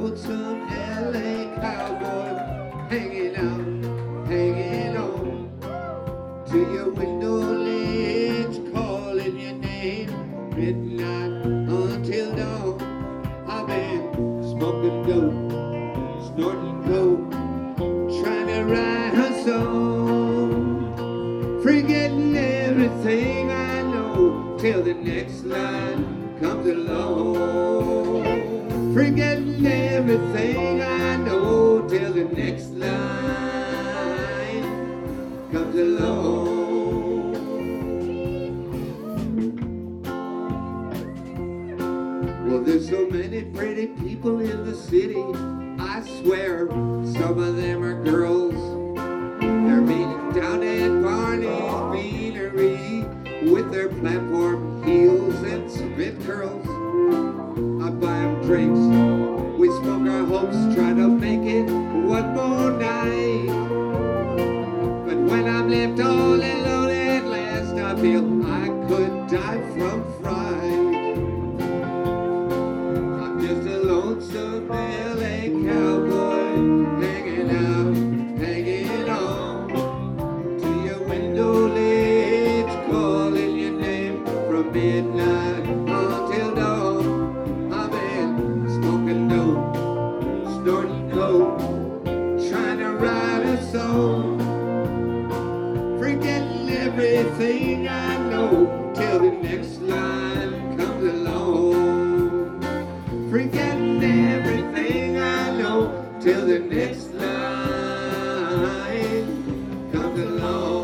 lonesome LA cowboy, hanging on to your window ledge, calling your name, midnight until dawn. I've been smoking dope, snorting coke, trying to write a song, forgetting everything I know till the next line comes along. Forgetting everything I know till the next line comes along. Well, there's so many pretty people in the city, I swear some of them are girls. They're meeting down at Barney's Beanery with their platform heels and spit curls. I buy them drinks, we smoke our hopes, try to make it one more night. But when I'm left all alone at last, I feel I could die from fright. I'm just a lonesome LA cowboy, hanging on to your window ledge, calling your name from midnight until dawn. I've been smoking dope, snorting coke, trying to write a song, forgetting everything I know till the next line comes along. Forgetting everything I know till the next line comes along.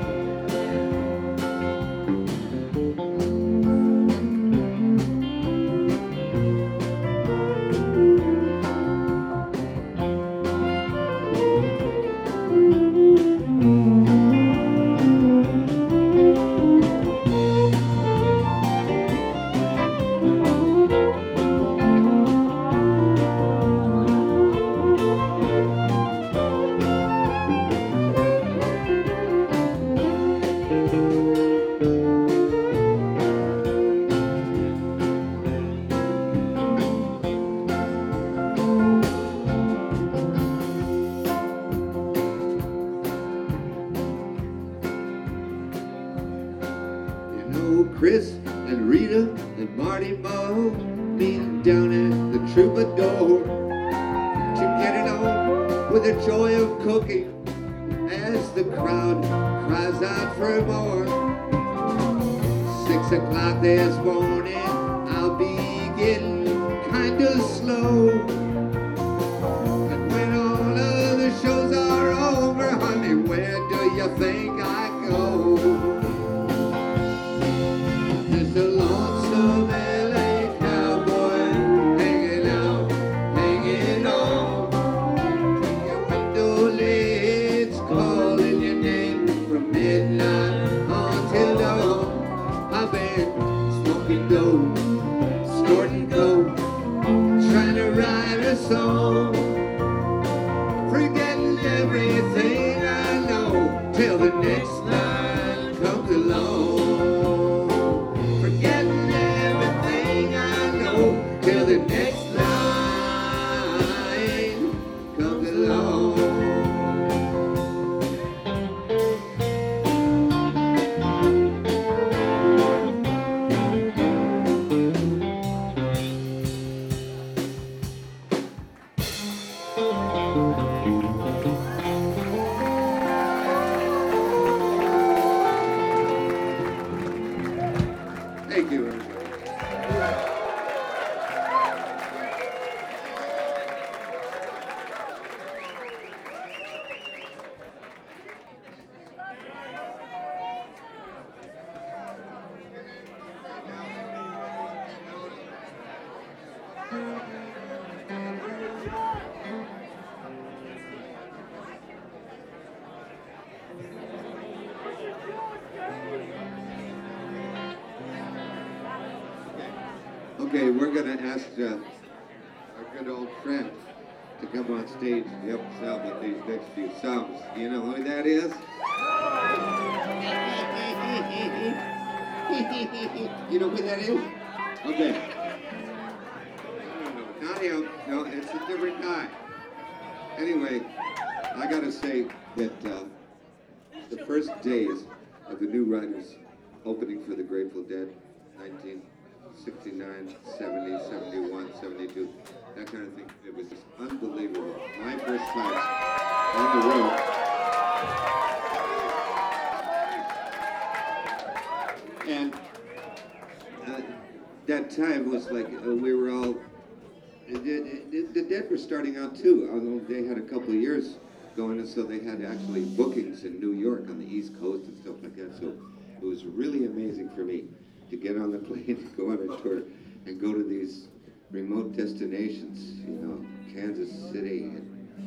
Chris and Rita and Marty Moe meeting down at the Troubadour to get it on with the joy of cooking as the crowd cries out for more. 6 o'clock this morning, I'll be getting kinda slow. And when all of the shows are over, honey, where do you think I go? Just a lonesome LA cowboy, hanging on to your window ledge, calling your name from midnight until dawn. I've been smoking dope, snorting coke, trying to write a song, forgetting everything I know till the next line comes along. Till the next line comes along. Thank you. Okay, we're going to ask our good old friend to come on stage and help us out with these next few songs. You know who that is? You know who that is? Okay. Not him. No, it's a different guy. Anyway, I gotta say that the first days of the New Riders opening for the Grateful Dead, 1969, 70, 71, 72, that kind of thing, it was just unbelievable. My first time on the road. And that time was like we were all, the Dead were starting out too, although they had a couple of years going, and so they had actually bookings in New York on the East Coast and stuff like that. So it was really amazing for me to get on the plane, go on a tour, and go to these remote destinations, you know, Kansas City, and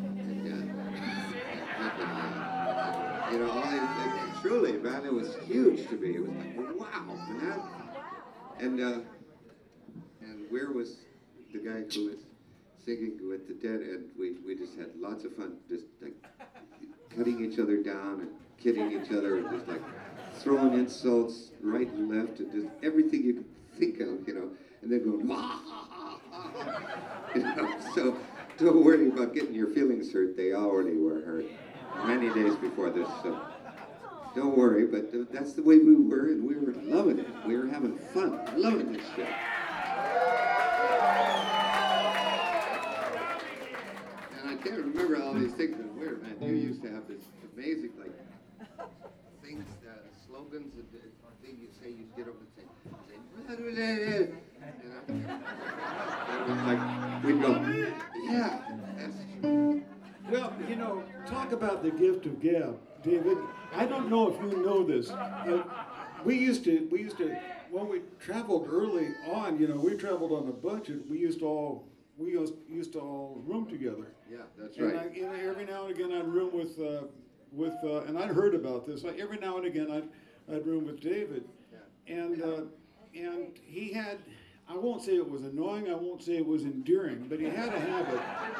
you know, truly, man, it was huge to me. It was like, wow, man. And Weir was the guy who was singing with the Dead, and we just had lots of fun, just like cutting each other down and kidding each other, and just like throwing insults right and left, and just everything you could think of, you know, and then going, ha, ha, ha, ha. You know, so don't worry about getting your feelings hurt. They already were hurt many days before this, so don't worry, but that's the way we were, and we were loving it. We were having fun, loving this show. And I can't remember all these things that were, man. You used to have this amazing, like, things, slogans, and thing you say, you'd get up and say, and like, we'd go, yeah, that's true. Well, you know, talk about the gift of gab, David. I don't know if you know this. We used to, when we traveled early on, you know, we traveled on a budget. We used to all room together. Yeah, that's right. And you know, every now and again I'd room with, and I'd heard about this. Like every now and again I'd room with David, and he had, I won't say it was annoying, I won't say it was endearing, but he had a habit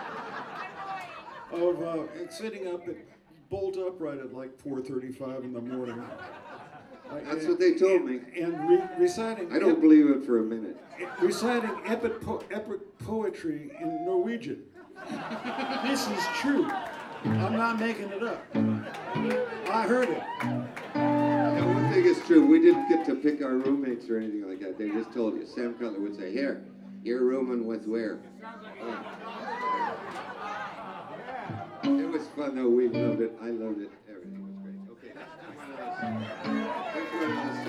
of sitting up at bolt upright at like 4:35 in the morning. That's what they told me. And reciting. I don't believe it for a minute. Reciting epic poetry in Norwegian. This is true. I'm not making it up. I heard it. And one thing is true, we didn't get to pick our roommates or anything like that. They just told you. Sam Cutler would say, here, you're rooming with Weir. It was fun though, we loved it. I loved it. Everything was great. Okay, that's one of those.